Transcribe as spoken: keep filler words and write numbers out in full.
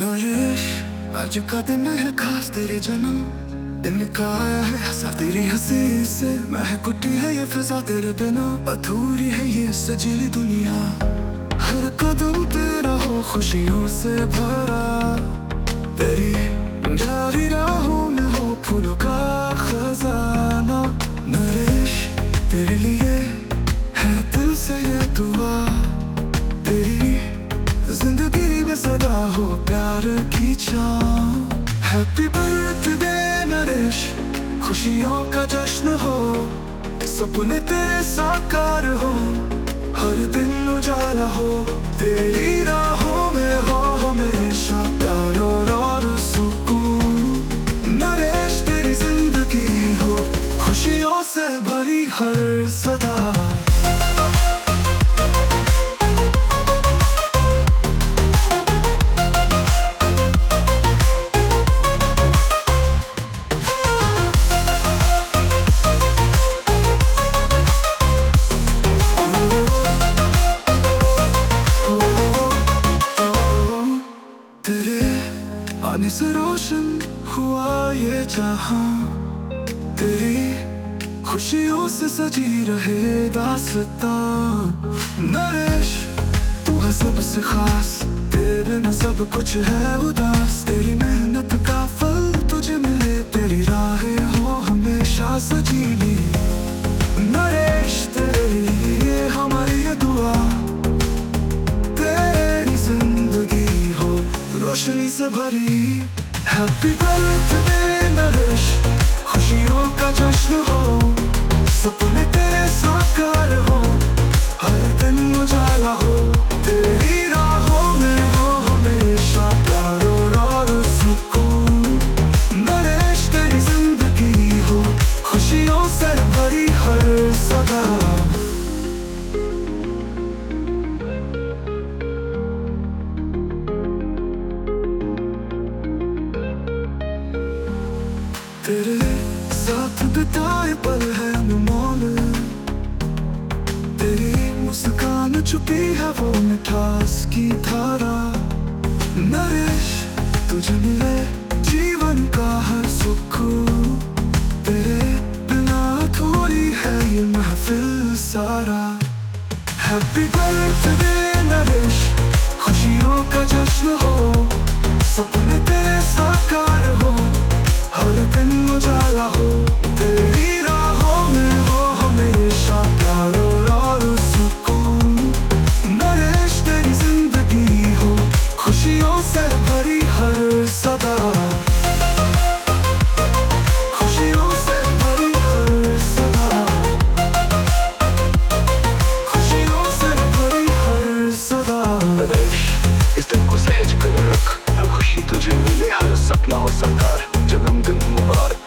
नरेश, आज का दिन है खास तेरे जन्म दिन का आया है हंसा तेरी हंसी से। महकुटी है ये फिजा तेरे बिना, अधूरी है ये सजीली दुनिया। हर कदम तेरा हो खुशियों से भरा, तेरी जारी राहों में हो फूलों का खजाना। नरेश, तेरे लिए है दिल से ये दुआ, तेरी जिंदगी में सदा हो प्यार की छाँव। हैप्पी बर्थडे नरेश, खुशियों का जश्न हो, सपने तेरे साकार हो, हर दिन उजाला हो, तेरी राहों में हो हमेशा प्यार और सुकून। नरेश, तेरी जिंदगी हो खुशियों से भरी हर सदा। आने से रोशन हुआ ये जहां, तेरी खुशियों से सजी रहे दास्तां। नरेश, तू है सबसे खास, तेरे न सब कुछ है उदास। तेरी मेहनत का फल तुझे मिले, तेरी राहें हो हमेशा सजीली। नरेश, तेरे लिए हमारी ये दुआ, तेरी जिंदगी हो रोशनी से भरी। हैप्पी बर्थडे नरेश, खुशियों का जश्न हो, सपने तेरे साकार हो, हर दिन उजाला हो, तेरी राहों में हो हमेशा प्यार और सुकून। नरेश, तेरी जिंदगी हो खुशियों से भरी हर सदा। तेरे साथ बिताए पल है अनमोल, तेरी मुस्कान छुपी है वो मिठास की धारा। नरेश, तुझे मिले जीवन का हर सुख, तेरे बिना अधूरी है ये महफिल सारा। हैप्पी बर्थडे नरेश, खुशियों का जश्न हो, सपने तेरे साकार हो, हर दिन उजाला हो, तेरी राहों में हो हमेशा प्यार और सुकून। नरेश, तेरी जिंदगी हो खुशियों से भरी हर सदा। खुशियों से भरी हर सदा, खुशियों से भरी हर सदा। नरेश, इस दिन को सहज कर रख, हर खुशी तुझे मिले, हर सपना हो साकार। जन्मदिन मुबारक।